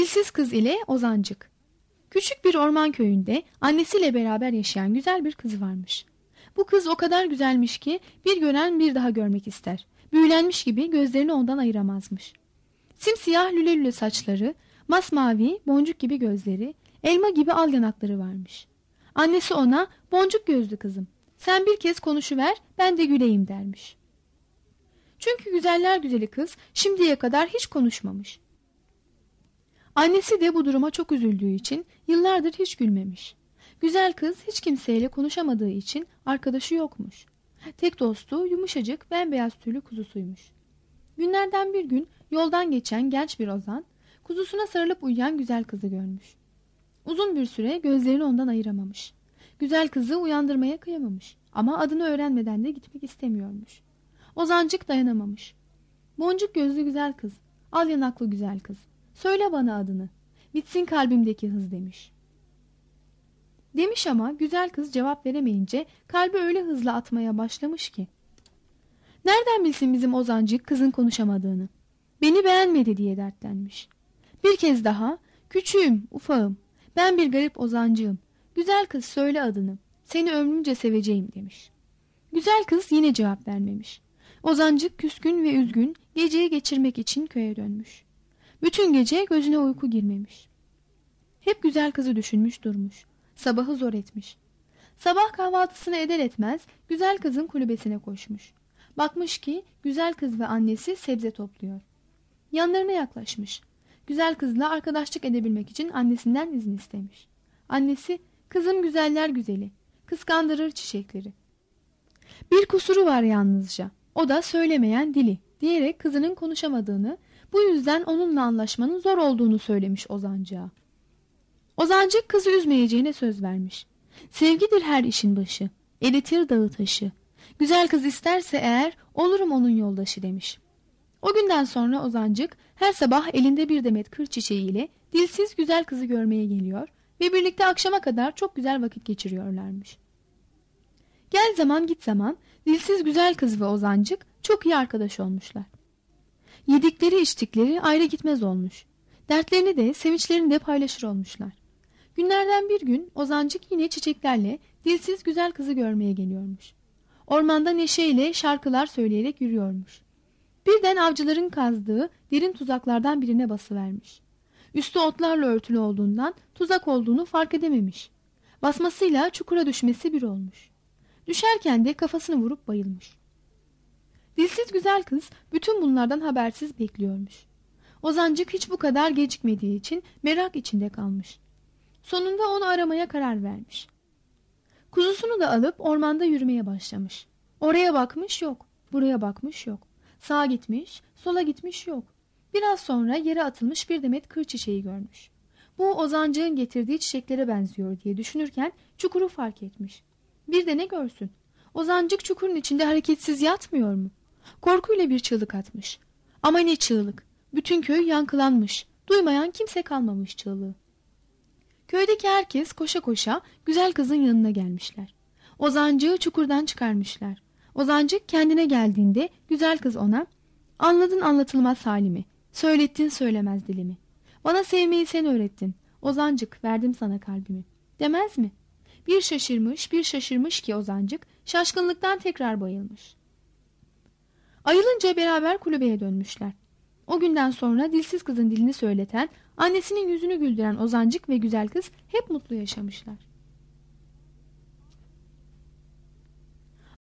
Dilsiz Kız ile Ozancık. Küçük bir orman köyünde annesiyle beraber yaşayan güzel bir kız varmış. Bu kız o kadar güzelmiş ki bir gören bir daha görmek ister. Büyülenmiş gibi gözlerini ondan ayıramazmış. Simsiyah lüle lüle saçları, masmavi boncuk gibi gözleri, elma gibi al yanakları varmış. Annesi ona "Boncuk gözlü kızım, sen bir kez konuşuver, ben de güleyim" dermiş. Çünkü güzeller güzeli kız şimdiye kadar hiç konuşmamış. Annesi de bu duruma çok üzüldüğü için yıllardır hiç gülmemiş. Güzel kız hiç kimseyle konuşamadığı için arkadaşı yokmuş. Tek dostu yumuşacık bembeyaz tüylü kuzusuymuş. Günlerden bir gün yoldan geçen genç bir ozan kuzusuna sarılıp uyuyan güzel kızı görmüş. Uzun bir süre gözlerini ondan ayıramamış. Güzel kızı uyandırmaya kıyamamış ama adını öğrenmeden de gitmek istemiyormuş. Ozancık dayanamamış. "Boncuk gözlü güzel kız, al yanaklı güzel kız, söyle bana adını, bitsin kalbimdeki hız" demiş. Demiş ama güzel kız cevap veremeyince kalbi öyle hızlı atmaya başlamış ki. Nereden bilsin bizim Ozancık kızın konuşamadığını? Beni beğenmedi diye dertlenmiş. Bir kez daha "Küçüğüm, ufağım, ben bir garip ozancığım, güzel kız söyle adını, seni ömrümce seveceğim" demiş. Güzel kız yine cevap vermemiş. Ozancık küskün ve üzgün geceyi geçirmek için köye dönmüş. Bütün gece gözüne uyku girmemiş. Hep güzel kızı düşünmüş durmuş. Sabahı zor etmiş. Sabah kahvaltısını eder etmez güzel kızın kulübesine koşmuş. Bakmış ki güzel kız ve annesi sebze topluyor. Yanlarına yaklaşmış. Güzel kızla arkadaşlık edebilmek için annesinden izin istemiş. Annesi, "Kızım güzeller güzeli, kıskandırır çiçekleri. Bir kusuru var yalnızca, o da söylemeyen dili" diyerek kızının konuşamadığını, bu yüzden onunla anlaşmanın zor olduğunu söylemiş Ozancık'a. Ozancık kızı üzmeyeceğine söz vermiş. Sevgidir her işin başı, eritir dağı taşı. Güzel kız isterse eğer olurum onun yoldaşı demiş. O günden sonra Ozancık her sabah elinde bir demet kır çiçeğiyle dilsiz güzel kızı görmeye geliyor ve birlikte akşama kadar çok güzel vakit geçiriyorlarmış. Gel zaman git zaman dilsiz güzel kız ve Ozancık çok iyi arkadaş olmuşlar. Yedikleri içtikleri ayrı gitmez olmuş. Dertlerini de sevinçlerini de paylaşır olmuşlar. Günlerden bir gün Ozancık yine çiçeklerle dilsiz güzel kızı görmeye geliyormuş. Ormanda neşeyle şarkılar söyleyerek yürüyormuş. Birden avcıların kazdığı derin tuzaklardan birine basıvermiş. Üstü otlarla örtülü olduğundan tuzak olduğunu fark edememiş. Basmasıyla çukura düşmesi bir olmuş. Düşerken de kafasını vurup bayılmış. Dilsiz güzel kız bütün bunlardan habersiz bekliyormuş. Ozancık hiç bu kadar gecikmediği için merak içinde kalmış. Sonunda onu aramaya karar vermiş. Kuzusunu da alıp ormanda yürümeye başlamış. Oraya bakmış yok, buraya bakmış yok. Sağa gitmiş, sola gitmiş yok. Biraz sonra yere atılmış bir demet kır çiçeği görmüş. Bu Ozancık'ın getirdiği çiçeklere benziyor diye düşünürken çukuru fark etmiş. Bir de ne görsün? Ozancık çukurun içinde hareketsiz yatmıyor mu? Korkuyla bir çığlık atmış. Ama ne çığlık! Bütün köy yankılanmış. Duymayan kimse kalmamış çığlığı. Köydeki herkes koşa koşa güzel kızın yanına gelmişler. Ozancık'ı çukurdan çıkarmışlar. Ozancık kendine geldiğinde güzel kız ona "Anladın anlatılmaz halimi, söylettin söylemez dilimi. Bana sevmeyi sen öğrettin. Ozancık verdim sana kalbimi" demez mi? Bir şaşırmış ki Ozancık şaşkınlıktan tekrar bayılmış. Ayılınca beraber kulübeye dönmüşler. O günden sonra dilsiz kızın dilini söyleten, annesinin yüzünü güldüren Ozancık ve güzel kız hep mutlu yaşamışlar.